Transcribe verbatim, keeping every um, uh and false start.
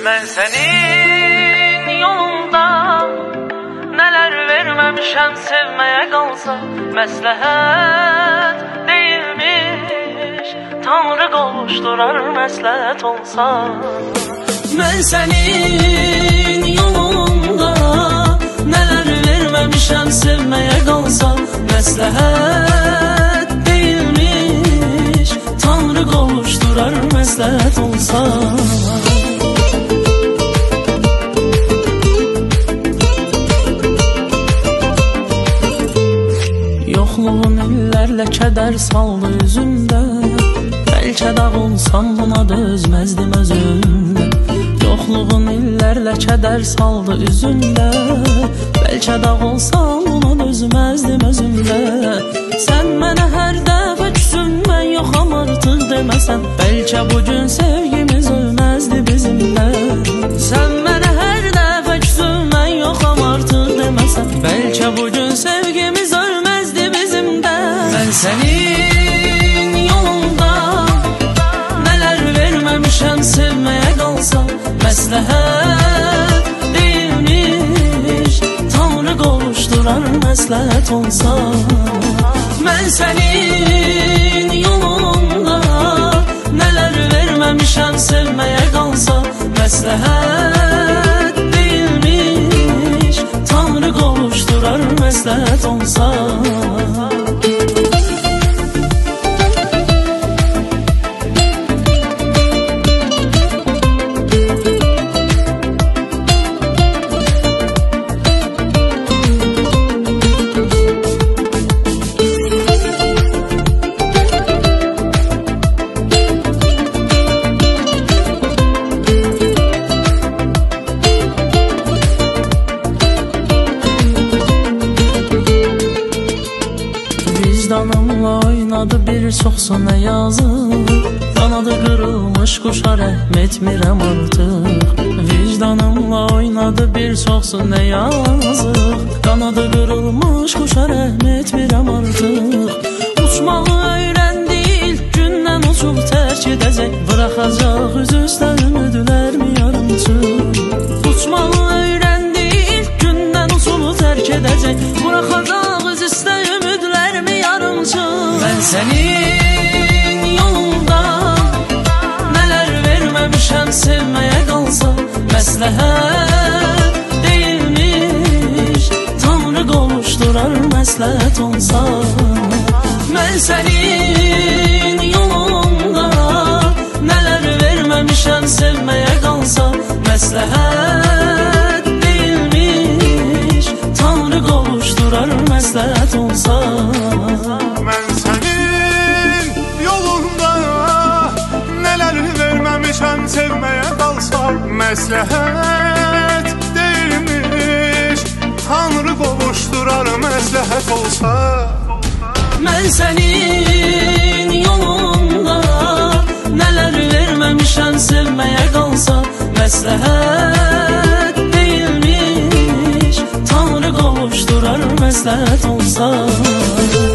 Ben senin yolunda neler vermemişem, sevmeye kalsa məsləhət değilmiş. Tanrı qovuşdurar məsləhət olsa. Ben senin yolunda neler vermemişem, sevmeye kalsa məsləhət değilmiş. Tanrı qovuşdurar məsləhət olsa. Yoxluğun illərlə kədər saldı üzümdə, bəlkə dağılsam buna dözməzdim özümdə. Yoxluğun illərlə kədər saldı üzümdə, bəlkə dağılsam buna dözməzdim özümdə. Sən mənə hər dəfə küsün, mən yoxam artıq deməsən, bəlkə bugün sevgimiz ölməzdi bizimlə. Sən mənə hər dəfə küsün, mən yoxam artıq deməsən, bəlkə bugün sevgimiz ölməzdi bizimlə. Ben senin yolunda neler vermemişem, sevmeye kalsa məsləhət değilmiş. Tanrı qovuşdurar məsləhət olsa. Ben senin yolunda neler vermemişem, sevmeye kalsa məsləhət değilmiş. Tanrı qovuşdurar məsləhət olsa. Vicdanımla oynadı bir çoxsa nə yazıq, qanadı qırılmış quşa rəhm etmirəm artıq. Vicdanımla oynadı bir çoxsa nə yazıq, qanadı qırılmış quşa rəhm etmirəm artıq. Uçmağı öyrəndi ilk gündən, uçub tərk edəcək, bıraxacaq üz üstə ümidlərmi yarımçıq. Uçmağı öyrəndi ilk gündən, uçub tərk edəcək, bıraxacaq üz üstə ümidlərmi yarımçıq. Ben senin yolunda neler vermemişem, sevmeye kalsa məsləhət değilmiş. Tanrı qovuşdurar məsləhət olsa. Ben senin yolunda neler vermemişem, sevmeye kalsa məsləhət değilmiş. Tanrı qovuşdurar məsləhət olsa. Ben senin yolunda neler vermemişem, sevmeye kalsam məsləhət değilmiş. Tanrı qovuşdurar məsləhət olsa. Ben senin yolunda neler vermemişem, sevmeye kalsa məsləhət değilmiş. Tanrı qovuşdurar məsləhət olsa.